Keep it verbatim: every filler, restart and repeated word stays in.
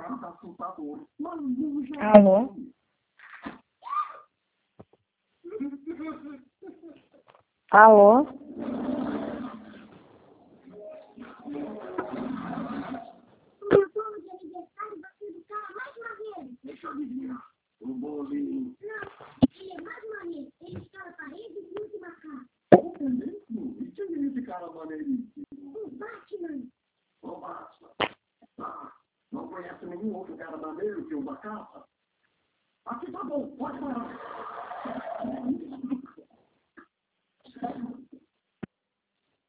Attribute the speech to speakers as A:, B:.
A: Alô? Alô?
B: Meu bolo de aniversário bateu do cara mais uma vez.
C: Deixa eu adivinhar. Um bolinho.
B: Não, ele é mais uma vez. Ele escala a parede e usa uma cara.
C: É mesmo? E quem é esse cara maneiríssimo?
B: O Batman.
C: Ô, Batman. Ah, não conhece nenhum outro cara maneiro que usa capa? Aqui tá bom, pode parar.